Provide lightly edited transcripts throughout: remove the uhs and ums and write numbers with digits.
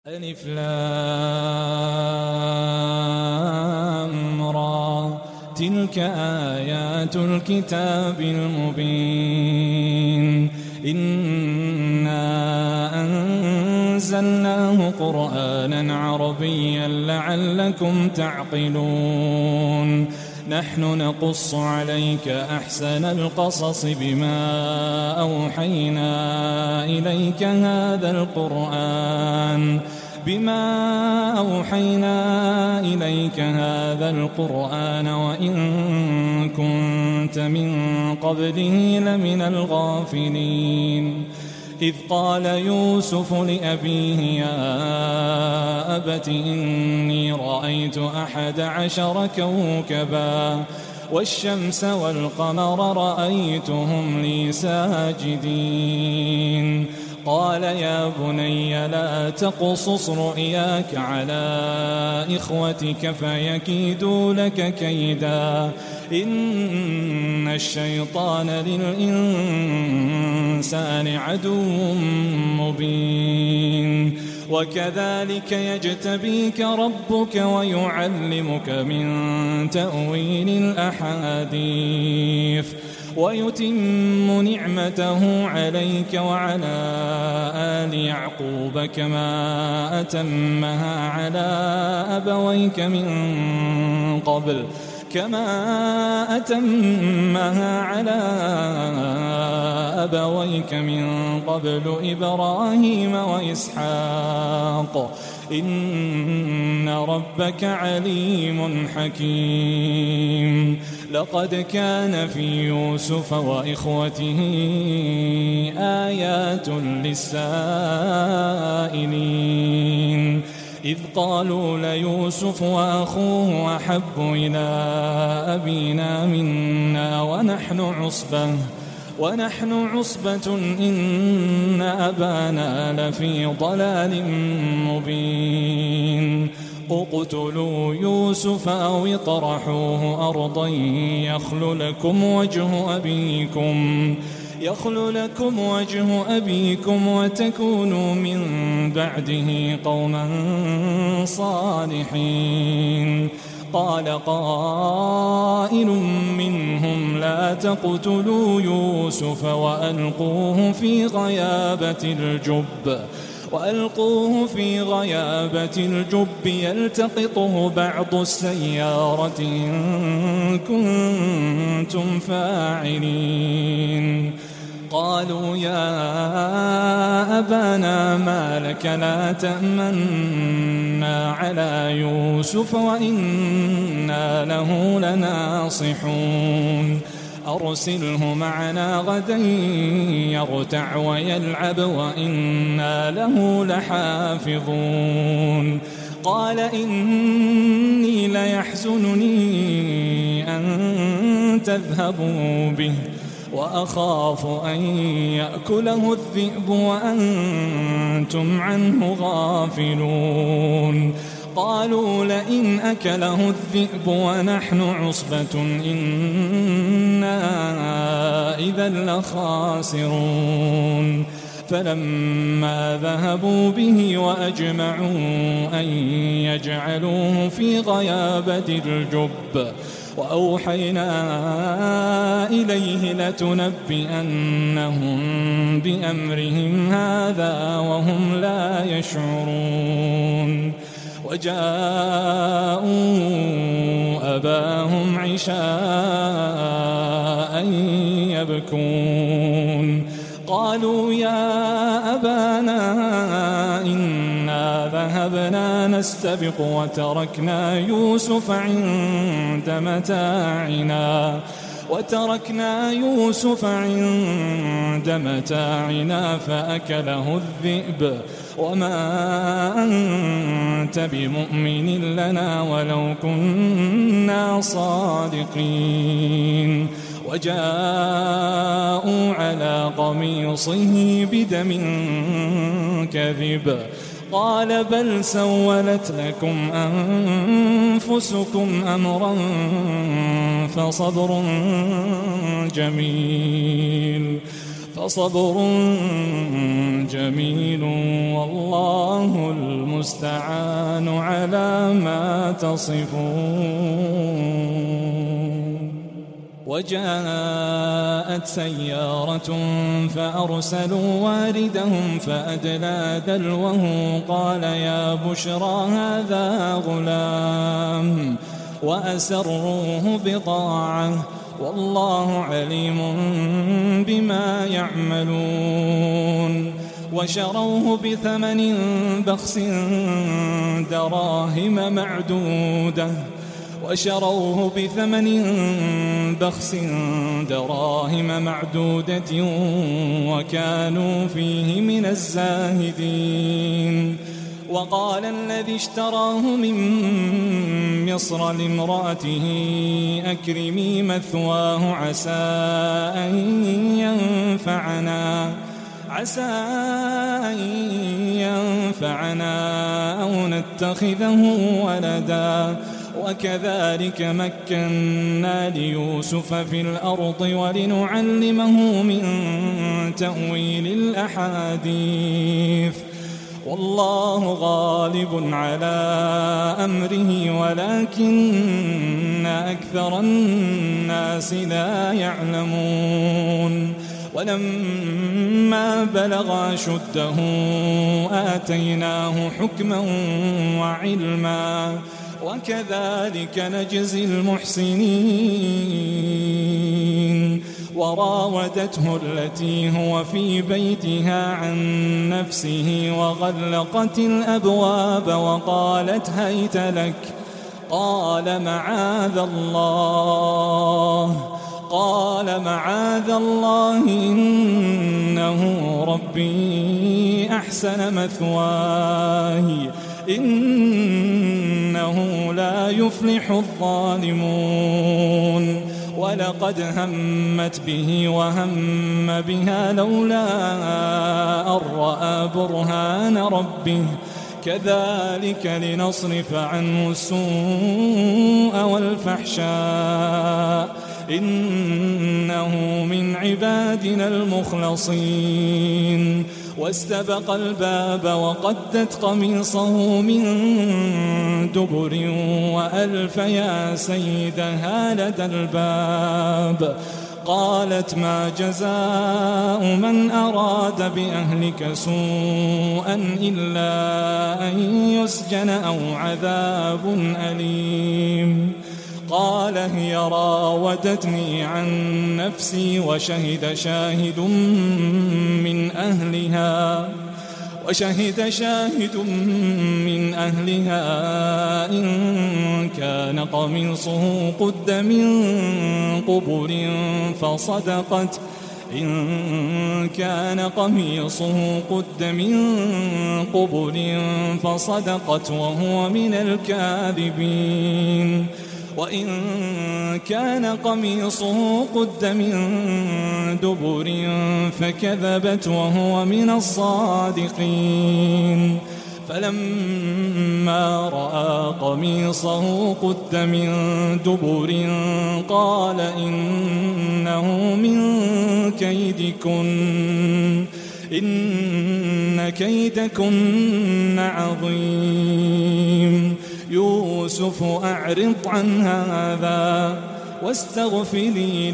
ألف لام را تلك آيات الكتاب المبين إنا أنزلناه قرآنا عربيا لعلكم تعقلون نحن نقص عليك أحسن القصص بما أوحينا إليك هذا القرآن وإن كنت من قبله لمن الغافلين إذ قال يوسف لأبيه يا أبت إني رأيت 11 كوكبا والشمس والقمر رأيتهم لي ساجدين قال يا بني لا تقصص رؤياك على إخوتك فيكيدوا لك كيدا إن الشيطان للإنسان عدو مبين وكذلك يجتبيك ربك ويعلمك من تأويل الأحاديث ويتم نعمته عليك وعلى آل يعقوب كما أتمها على أبويك من قبل إبراهيم وإسحاق إن ربك عليم حكيم لقد كان في يوسف وإخوته آيات للسائلين إذ قالوا ليوسف وأخوه أحب إلى أبينا منا ونحن عصبة إن أبانا لفي ضلال مبين اقتلوا يوسف أو اطرحوه أرضا يخل لكم وجه أبيكم وتكونوا من بعده قوما صالحين قال قائل منهم لا تقتلوا يوسف وألقوه في غيابة الجب يلتقطه بعض السيارة إن كنتم فاعلين قالوا يا أبانا ما لك لا تأمنا على يوسف وإنا له لناصحون أرسله معنا غدا يرتع ويلعب وإنا له لحافظون قال إني ليحزنني أن تذهبوا به وأخاف أن يأكله الذئب وأنتم عنه غافلون قالوا لئن أكله الذئب ونحن عصبة إنا إذا لخاسرون فلما ذهبوا به وأجمعوا أن يجعلوه في غيابة الجب وأوحينا إليه لتنبئنهم بأمرهم هذا وهم لا يشعرون وجاءوا أباهم عشاء يبكون قالوا يا أبانا إنا ذهبنا نستبق وتركنا يوسف عند متاعنا فأكله الذئب وما أنت بمؤمن لنا ولو كنا صادقين وجاءوا على قميصه بدم كذب قال بل سولت لكم أنفسكم أمرا فصبر جميل فصبر جميل والله المستعان على ما تصفون. وجاءت سيارة فأرسلوا واردهم فأدلى دلوه قال يا بشرى هذا غلام وأسروه بضاعة والله عليم بما يعملون. وشروه بثمن بخس دراهم معدودة وكانوا فيه من الزاهدين. وقال الذي اشتراه من مصر لامرأته أكرمي مثواه عسى أن ينفعنا أو نتخذه ولدا. وكذلك مكنا ليوسف في الأرض ولنعلمه من تأويل الأحاديث والله غالب على أمره ولكن أكثر الناس لا يعلمون. ولما بلغ أشده آتيناه حكما وعلما وكذلك نجزي المحسنين. وراودته التي هو في بيتها عن نفسه وغلقت الأبواب وقالت هيت لك قال معاذ الله إنه ربي أحسن مثواي إنه لا يفلح الظالمون. ولقد همت به وهم بها لولا أن رأى برهان ربه كذلك لنصرف عنه السوء والفحشاء إنه من عبادنا المخلصين. واستبق الباب وقدت قميصه من دبر وألف يا سيدها لدى الباب. قالت ما جزاء من أراد بأهلك سوءا إلا أن يسجن أو عذاب أليم. قال هي راودتني عن نفسي وشهد شاهد من أهلها إن كان قميصه قد من قبل فصدقت وهو من الكاذبين. وإن كان قميصه قد من دبر فكذبت وهو من الصادقين. فلما رأى قميصه قد من دبر قال إنه من كيدكن إن كيدكن عظيم. يوسف أعرض عن هذا واستغفري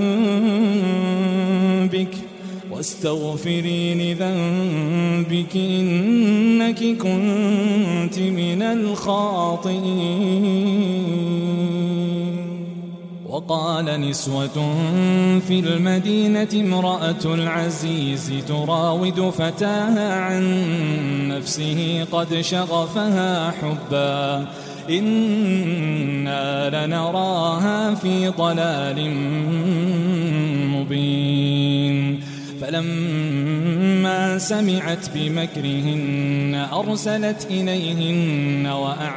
لذنبك إنك كنت من الخاطئين. وقال نسوة في المدينة امرأة العزيز تراود فتاها عن نفسه قد شغفها حبا إنا لنراها في ضلال مبين. فلما سمعت بمكرهن أرسلت إليهن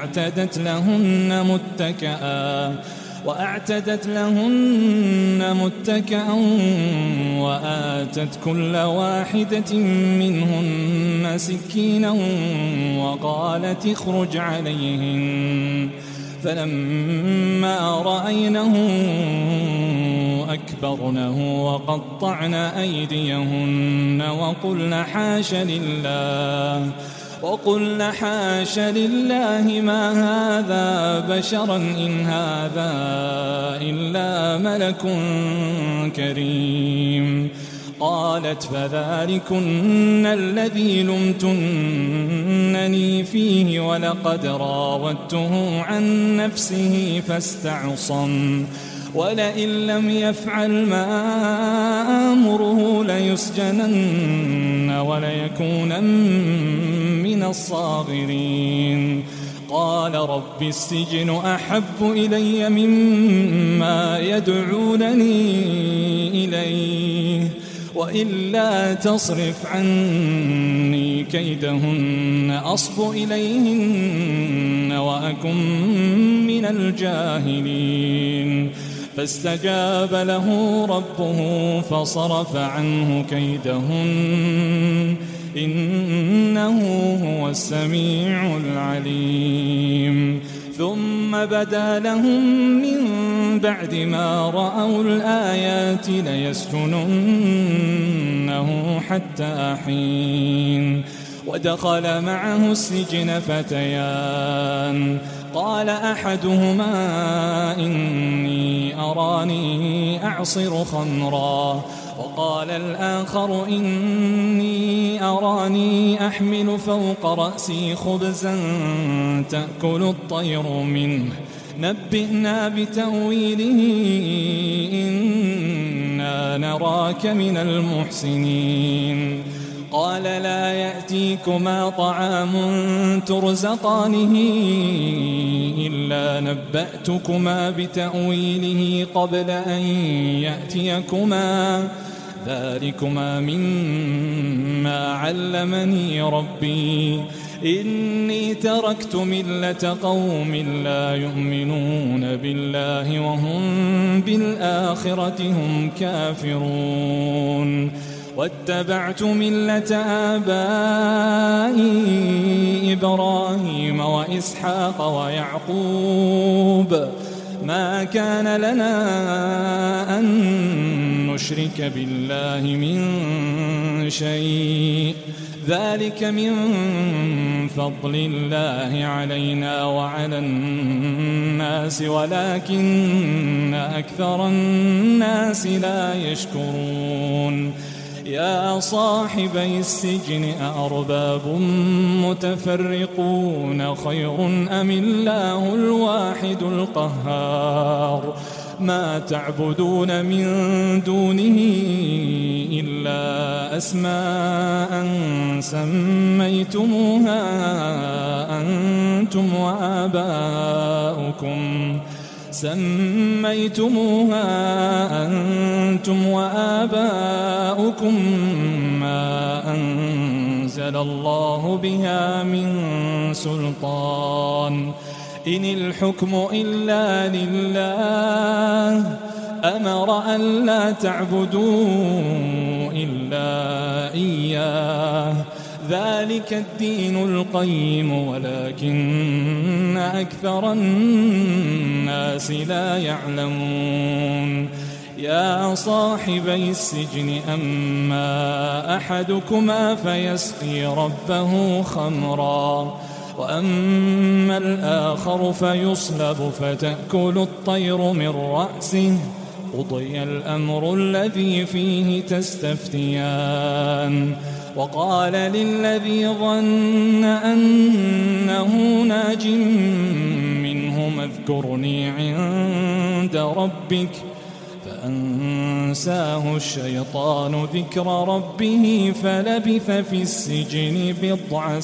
وأعتدت لهن متكئا وآتت كل واحدة منهن سكينا وقالت اخرج عليهن. فلما رأينه أكبرنه وقطعن أيديهن وقلن حاش لله ما هذا بشرا إن هذا إلا ملك كريم. قالت فذلكن الذي لمتنني فيه ولقد راودته عن نفسه فاستعصم ولئن لم يفعل ما آمره ليسجنن وليكونن من الصاغرين. قال رب السجن أحب إلي مما يدعونني إليه وإلا تصرف عني كيدهن أصب إليهن وأكن من الجاهلين. فاستجاب له ربه فصرف عنه كيدهن إنه هو السميع العليم. ثم بدا لهم من بعد ما رأوا الآيات ليسجننه حتى حين. ودخل معه السجن فتيان قال أحدهما إني أراني أعصر خمرا وقال الآخر إني أراني أحمل فوق رأسي خبزا تأكل الطير منه نبئنا بتأويله إنا نراك من المحسنين. قال لا يأتيكما طعام ترزقانه إلا نبأتكما بتأويله قبل أن يأتيكما ذلكما مما علمني ربي إني تركت ملة قوم لا يؤمنون بالله وهم بالآخرة هم كافرون. واتبعت ملة آبائي إبراهيم وإسحاق ويعقوب ما كان لنا أن نشرك بالله من شيء ذلك من فضل الله علينا وعلى الناس ولكن أكثر الناس لا يشكرون. يا صاحبي السجن أأرباب متفرقون خير أم الله الواحد القهار. ما تعبدون من دونه إلا أسماء سميتموها أنتم وآباؤكم ما أنزل الله بها من سلطان إن الحكم إلا لله أمر أن لا تعبدوا إلا إياه ذلك الدين القيم ولكن أكثر الناس لا يعلمون. يا صاحبي السجن أما أحدكما فيسقي ربه خمرا وأما الآخر فيصلب فتأكل الطير من رأسه قضي الأمر الذي فيه تستفتيان. وقال للذي ظن أنه ناج منهما اذكرني عند ربك فأنساه الشيطان ذكر ربه فلبث في السجن 9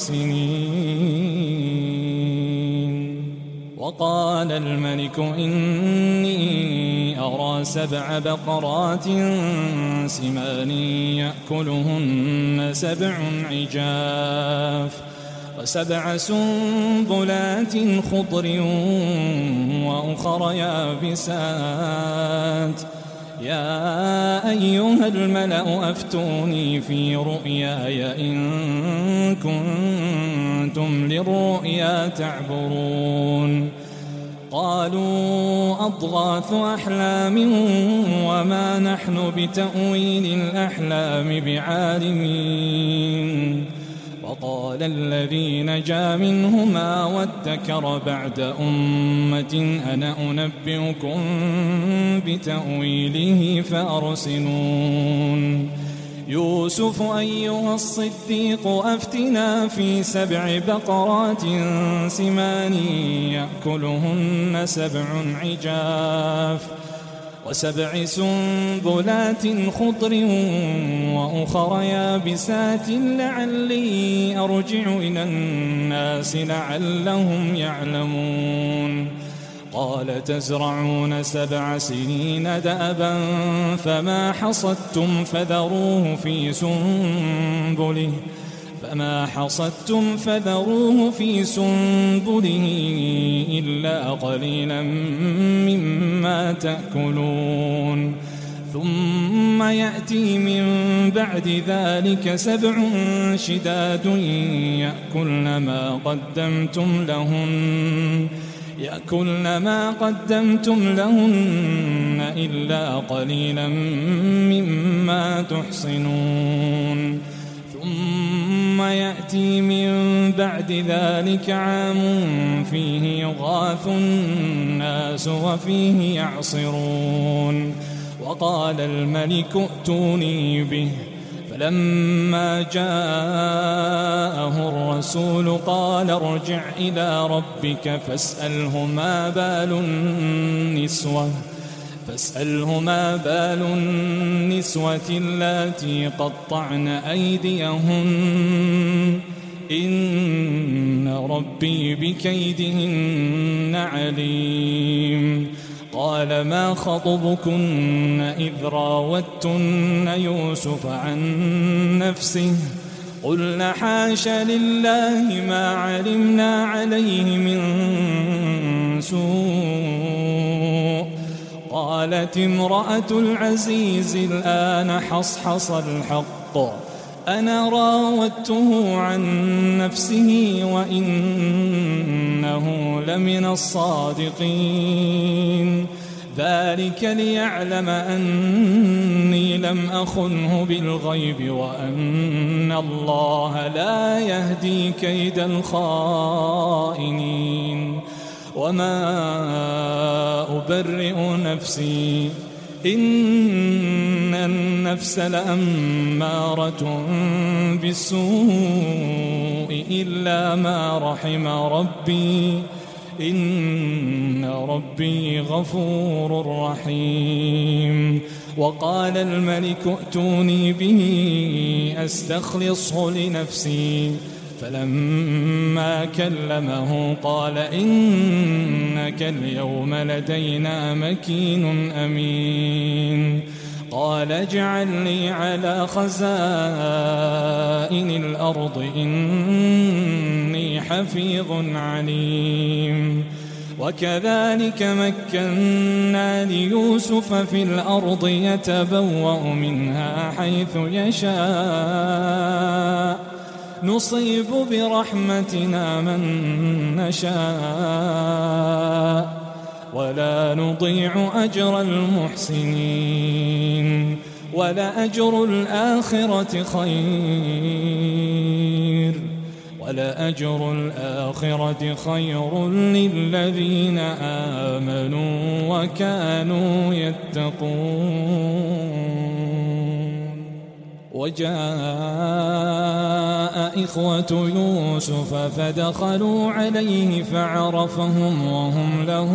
سنين. وقال الملك إني أرى 7 بقرات سمان يأكلهن 7 عجاف و7 سنبلات خضر وأخر يابسات. يا أيها الملأ أفتوني في رؤياي إن كنتم للرؤيا تعبرون. قالوا أضغاث أحلام وما نحن بتأويل الأحلام بعالمين. وقال الذي نجا منهما وادكر بعد أمة أنا أنبئكم بتأويله فأرسلون. يوسف أيها الصديق أفتنا في 7 بقرات سمان يأكلهن 7 عجاف و7 سنبلات خضر وأخر يابسات لعلي أرجع إلى الناس لعلهم يعلمون. قال تزرعون 7 سنين دأبا فما حصدتم فذروه في سنبله إلا قليلا مما تأكلون. ثم يأتي من بعد ذلك 7 شداد يأكلن ما قدمتم لهن إلا قليلا مما تحصنون. ثم يأتي من بعد ذلك عام فيه يغاث الناس وفيه يعصرون. وقال الملك ائتوني به فلما جاءه الرسول قال ارجع إلى ربك فاسأله ما بال النسوة اللاتي قطعن أيديهن إن ربي بكيدهن عليم. قال ما خطبكن إذ راوتن يوسف عن نفسه قلنا حاش لله ما علمنا عليه من سوء. قالت امرأة العزيز الآن حصحص الحق أنا راودته عن نفسه وإنه لمن الصادقين. ذلك ليعلم أني لم أخنه بالغيب وأن الله لا يهدي كيد الخائنين. وما أبرئ نفسي إن النفس لأمارة بالسوء إلا ما رحم ربي إن ربي غفور رحيم. وقال الملك ائتوني به أستخلصه لنفسي فلما كلمه قال إنك اليوم لدينا مكين أمين. قال اجعلني على خزائن الأرض إني حفيظ عليم. وكذلك مكنا ليوسف في الأرض يتبوأ منها حيث يشاء نصيب برحمتنا من نشاء ولا نضيع أجر المحسنين. ولأجر الآخرة خير للذين آمنوا وكانوا يتقون. وجاء إخوة يوسف فدخلوا عليه فعرفهم وهم له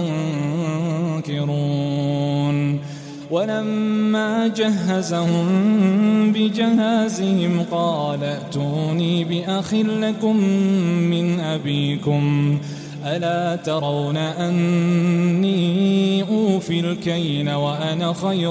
منكرون. ولما جهزهم بجهازهم قال ائتوني بأخ لكم من أبيكم ألا ترون أني أوفي الكيل وأنا خير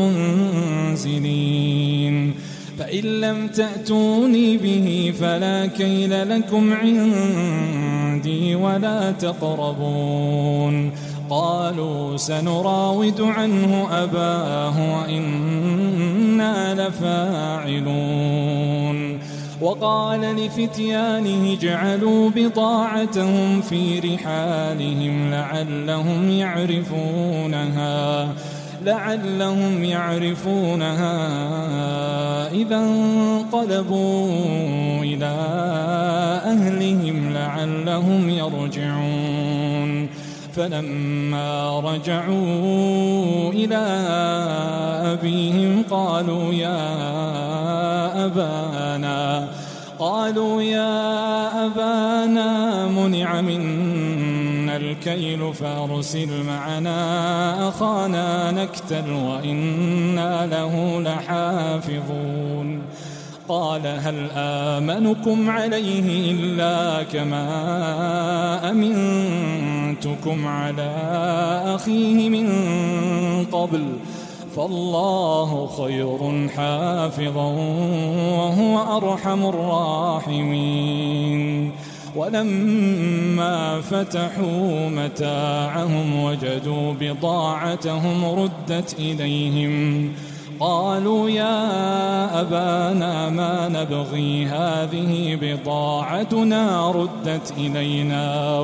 المنزلين. فإن لم تأتوني به فلا كيل لكم عندي ولا تقربون. قالوا سنراود عنه أباه وإنا لفاعلون. وقال لفتيانه اجعلوا بضاعتهم في رحالهم لعلهم يعرفونها إذا انقلبوا إلى أهلهم لعلهم يرجعون. فلما رجعوا إلى أبيهم قالوا يا أبانا منع منا الكيل فأرسل معنا أخانا نكتل وإنا له لحافظون. قال هل آمنكم عليه إلا كما أمنتكم على أخيه من قبل فالله خير حافظا وهو أرحم الراحمين. ولما فتحوا متاعهم وجدوا بضاعتهم ردت إليهم قالوا يا أبانا ما نبغي هذه بضاعتنا ردت إلينا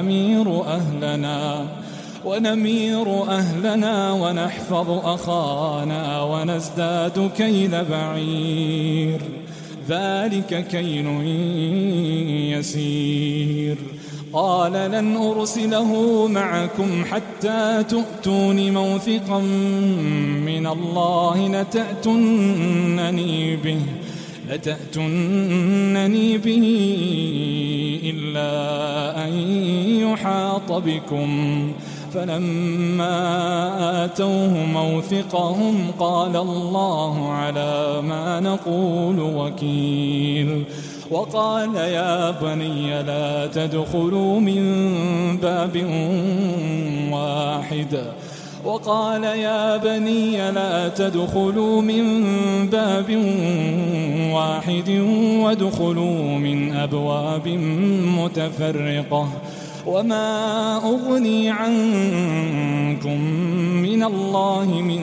ونمير أهلنا ونحفظ أخانا ونزداد كيل بعير ذلك كيل يسير. قال لن أرسله معكم حتى تؤتون موثقا من الله لتأتونني به إلا أن يحاط بكم. فلما آتوه موثقهم قال الله على ما نقول وكيل. وقال يا بني لا تدخلوا من باب واحد وادخلوا من أبواب متفرقة وما أغني عنكم من الله من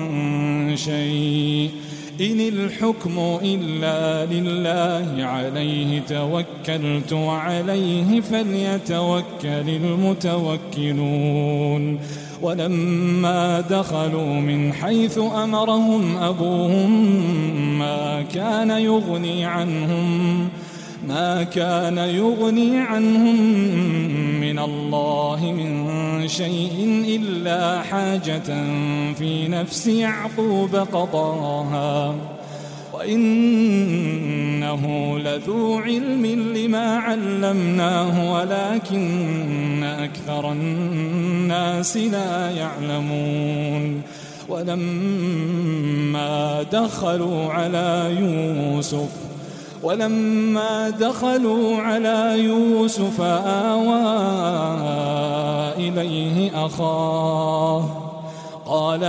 شيء إن الحكم إلا لله عليه توكلت وعليه فليتوكل المتوكلون. ولما دخلوا من حيث أمرهم أبوهم ما كان يغني عنهم من الله من شيء إلا حاجة في نفس يعقوب قضاها وإنه لذو علم لما علمناه ولكن أكثر الناس لا يعلمون. ولما دخلوا على يوسف آوى إليه أخاه قال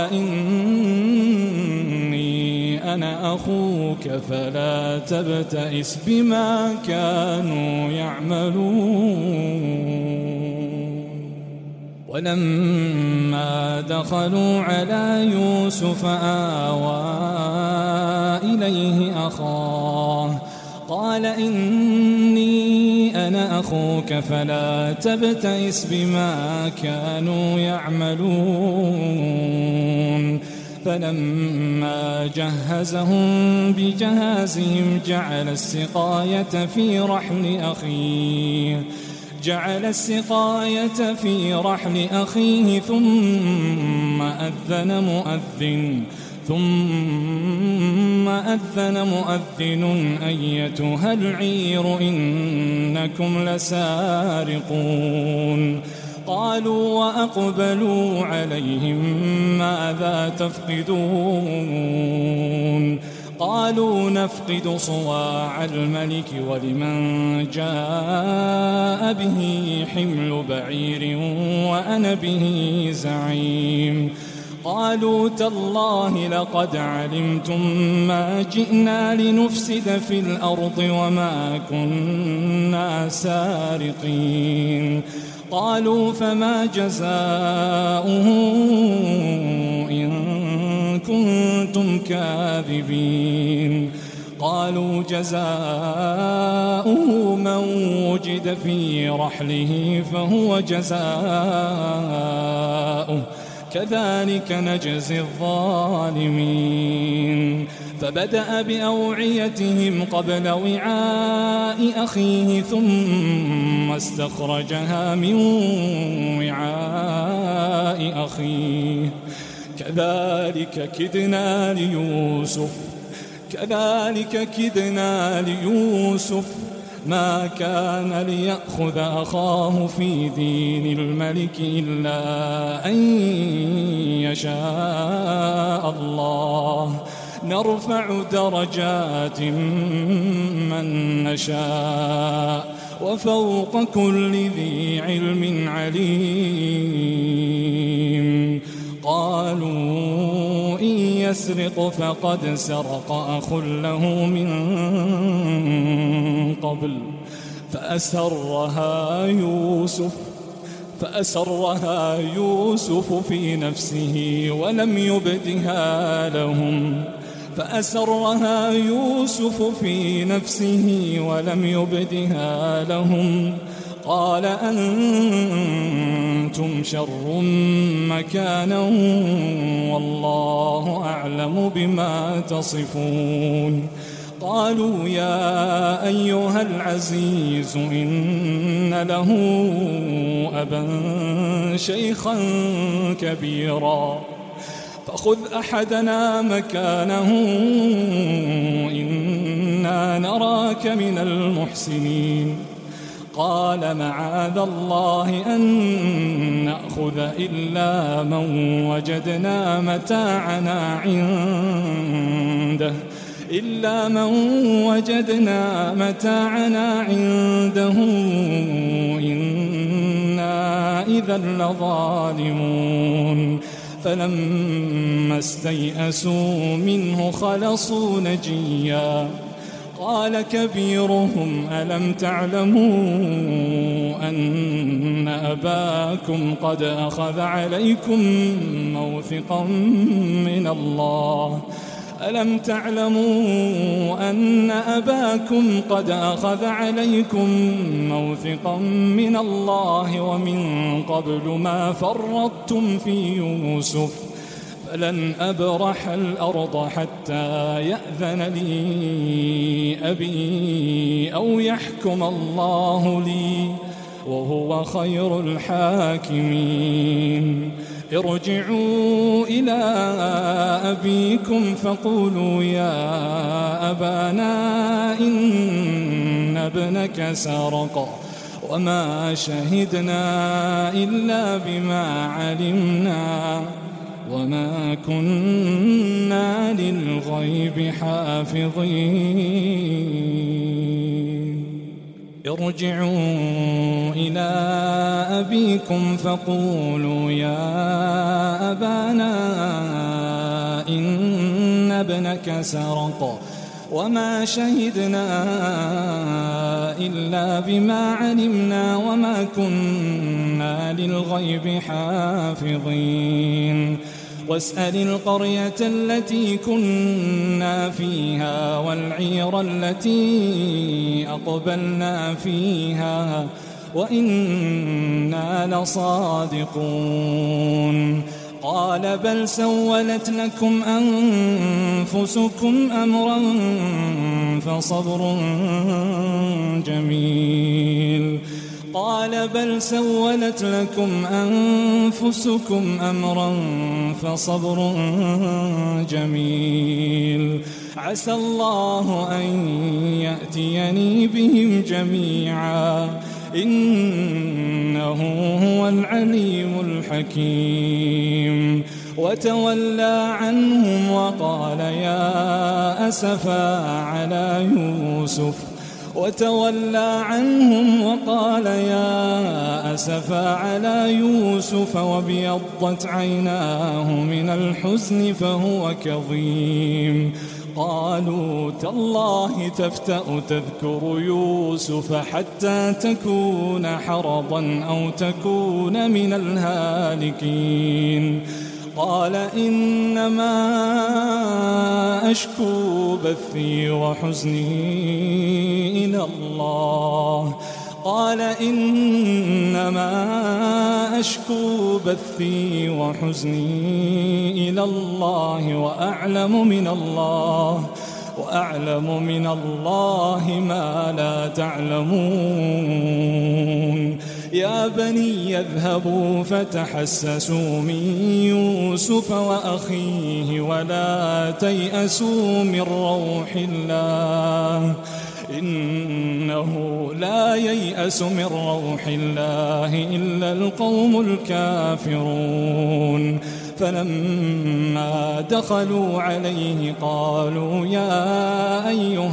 إني أنا أخوك فلا تبتئس بما كانوا يعملون. ولما دخلوا على يوسف آوى إليه أخاه قال إني أنا أخوك فلا تبتئس بما كانوا يعملون. فلما جهزهم بجهازهم جعل السقاية في رحل أخيه ثم أذن مؤذن أيتها العير إنكم لسارقون. قالوا وأقبلوا عليهم ماذا تفقدون قالوا نفقد صواع الملك ولمن جاء به حمل بعير وأنا به زعيم. قالوا تالله لقد علمتم ما جئنا لنفسد في الأرض وما كنا سارقين. قالوا فما جزاؤه إن كنتم كاذبين. قالوا جزاؤه من وجد في رحله فهو جزاؤه كذلك نجزي الظالمين. فبدأ بأوعيتهم قبل وعاء أخيه ثم استخرجها من وعاء أخيه كذلك كدنا ليوسف ما كان ليأخذ أخاه في دين الملك إلا أن يشاء الله نرفع درجات من نشاء وفوق كل ذي علم عليم. قالوا إن يسرق فقد سرق أخ له من قبل فأسرها يوسف في نفسه ولم يبدها لهم قال أنتم شر مكانا والله أعلم بما تصفون. قالوا يا أيها العزيز إن له أبا شيخا كبيرا فخذ أحدنا مكانه إنا نراك من المحسنين. قال معاذ الله أن نأخذ إلا من وجدنا متاعنا عنده إنا إذا لظالمون. فلما استيئسوا منه خلصوا نجيا قال كبيرهم ألم تعلموا أن أباكم قد أخذ عليكم موثقا من الله ومن قبل ما فرطتم في يوسف فلن أبرح الأرض حتى يأذن لي أبي أو يحكم الله لي وهو خير الحاكمين. ارجعوا إلى أبيكم فقولوا يا أبانا إن ابنك سرق وما شهدنا إلا بما علمنا وما كنا للغيب حافظين. ارجعوا إلى أبيكم فقولوا يا أبانا إن ابنك سرق وما شهدنا إلا بما علمنا وما كنا للغيب حافظين. واسأل القرية التي كنا فيها والعير التي أقبلنا فيها وإنا لصادقون. قال بل سولت لكم أنفسكم أمرا فصبر جميل عسى الله أن يأتيني بهم جميعا إنه هو العليم الحكيم. وتولى عنهم وقال يا أسفا على يوسف وابيضت عيناه من الحزن فهو كظيم. قالوا تالله تفتأ تذكر يوسف حتى تكون حرضا أو تكون من الهالكين. قال إنما أشكو بثي وحزني إلى الله قال إنما أشكو بثي وحزني إلى الله وأعلم من الله ما لا تعلمون يا بني اذهبوا فتحسسوا من يوسف وأخيه ولا تيأسوا من روح الله إنه لا ييأس من روح الله إلا القوم الكافرون فلما دخلوا عليه قالوا يا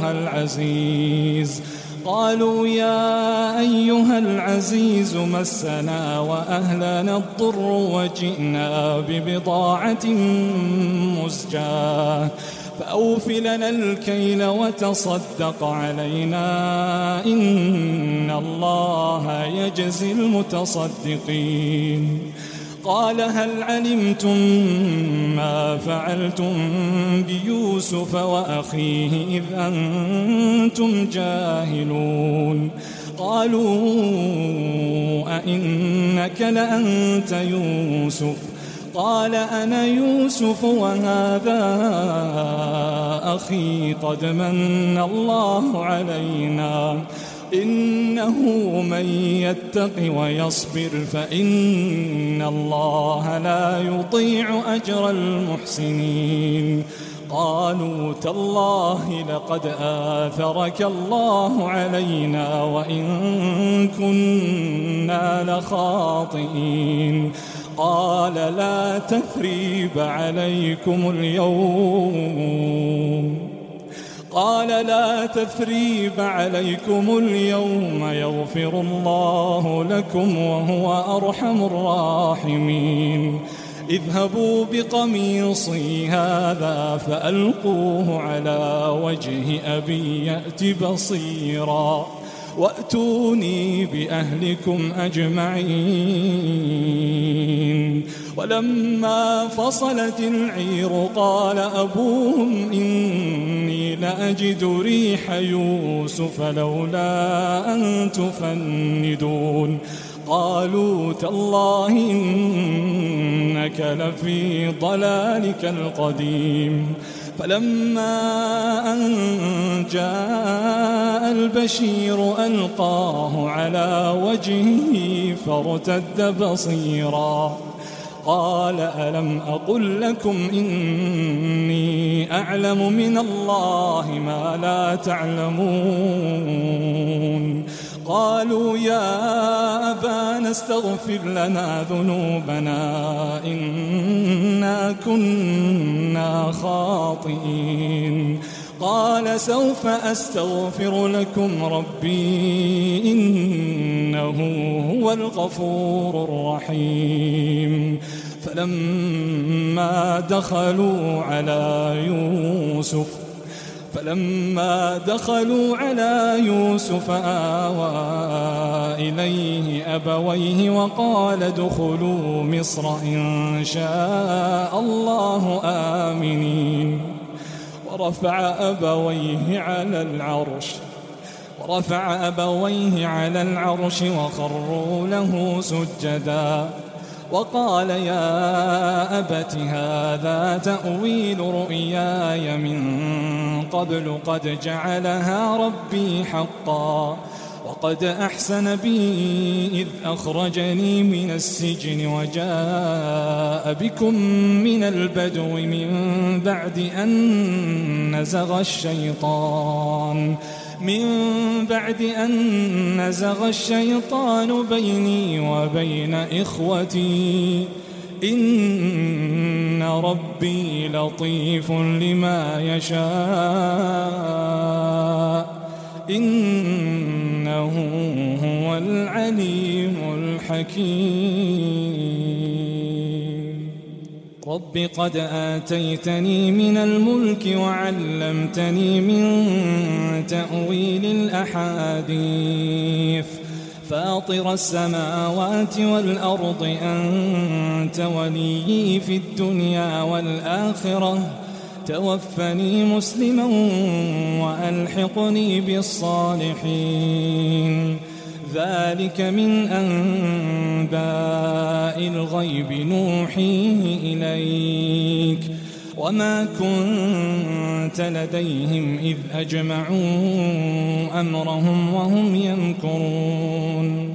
أيها العزيز مسنا وأهلنا الضر وجئنا ببضاعة مزجاة فأوف لنا الكيل وتصدق علينا إن الله يجزي المتصدقين قال هل علمتم ما فعلتم بيوسف وأخيه إذ أنتم جاهلون قالوا أئنك لأنت يوسف قال أنا يوسف وهذا أخي قد من الله علينا إنه من يتق ويصبر فإن الله لا يضيع أجر المحسنين قالوا تالله لقد آثرك الله علينا وإن كنا لخاطئين قال لا تثريب عليكم اليوم يغفر الله لكم وهو أرحم الراحمين اذهبوا بقميصي هذا فألقوه على وجه أبي يأت بصيرا وأتوني بأهلكم أجمعين ولما فصلت العير قال أبوهم إني لأجد ريح يوسف لولا أن تفندون قالوا تالله إنك لفي ضلالك القديم فلما أن جاء البشير ألقاه على وجهه فارتد بصيرا قال ألم أقل لكم إني أعلم من الله ما لا تعلمون قالوا يا أبانا استغفر لنا ذنوبنا إنا كنا خاطئين قال سوف أستغفر لكم ربي إنه هو الغفور الرحيم فلما دخلوا على يوسف آوى إليه أبويه وقال ادخلوا مصر إن شاء الله آمنين ورفع أبويه على العرش وخروا له سجدا وقال يا أبت هذا تأويل رؤياي من قبل قد جعلها ربي حقا وقد أحسن بي إذ أخرجني من السجن وجاء بكم من البدو من بعد أن نزغ الشيطان بيني وبين إخوتي إن ربي لطيف لما يشاء إنه هو العليم الحكيم رب قد آتيتني من الملك وعلمتني من تأويل الأحاديث فاطر السماوات والأرض أنت وليي في الدنيا والآخرة توفني مسلما وألحقني بالصالحين ذلك من أنباء الغيب نوحيه إليك وما كنت لديهم إذ أجمعوا أمرهم وهم يمكرون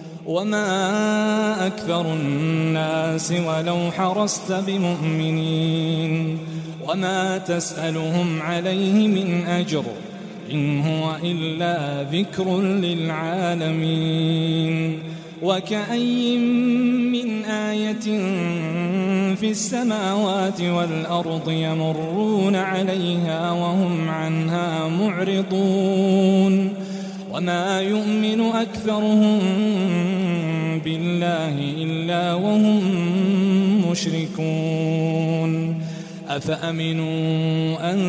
وما أكثر الناس ولو حرصت بمؤمنين وما تسألهم عليه من أجر إن هو إلا ذكر للعالمين وكأي من آية في السماوات والأرض يمرون عليها وهم عنها معرضون وما يؤمن أكثرهم بالله إلا وهم مشركون أفأمنوا أن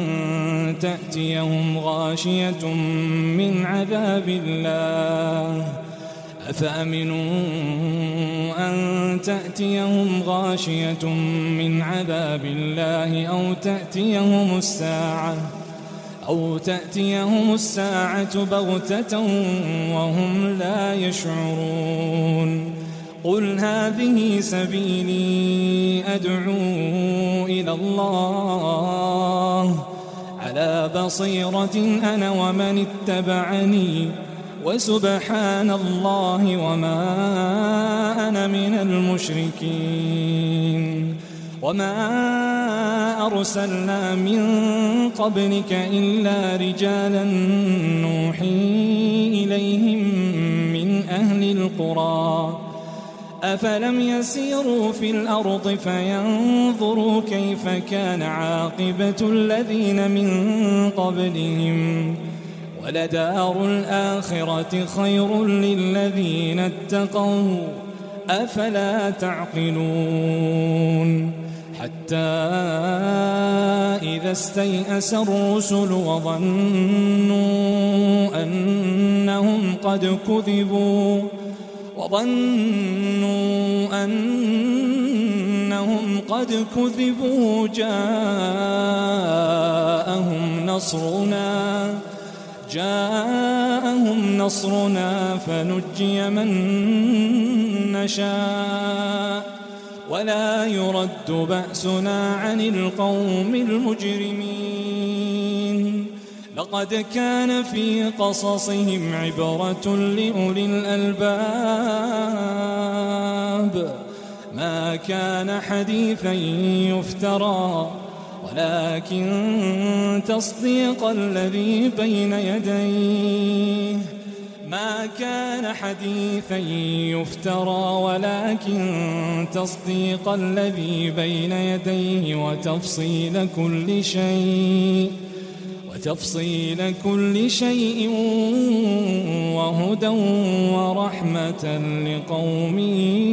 تأتيهم غاشية من عذاب الله أفأمنوا أن تأتيهم غاشية من عذاب الله أو تأتيهم الساعة بغتة وهم لا يشعرون قل هذه سبيلي أدعو إلى الله على بصيرة أنا ومن اتبعني وسبحان الله وما أنا من المشركين وما أرسلنا من قبلك إلا رجالا نوحي إليهم من أهل القرى أفلم يسيروا في الأرض فينظروا كيف كان عاقبة الذين من قبلهم ولدار الآخرة خير للذين اتقوا أفلا تعقلون حتى إذا استيأس الرسل وظنوا أنهم قد كذبوا جاءهم نصرنا فنجي من نشاء ولا يرد بأسنا عن القوم المجرمين لقد كان في قصصهم عبرة لأولي الألباب ما كان حديثا يفترى ولكن تصديق الذي بين يديه وتفصيل كل شيء وهدى ورحمة لقوم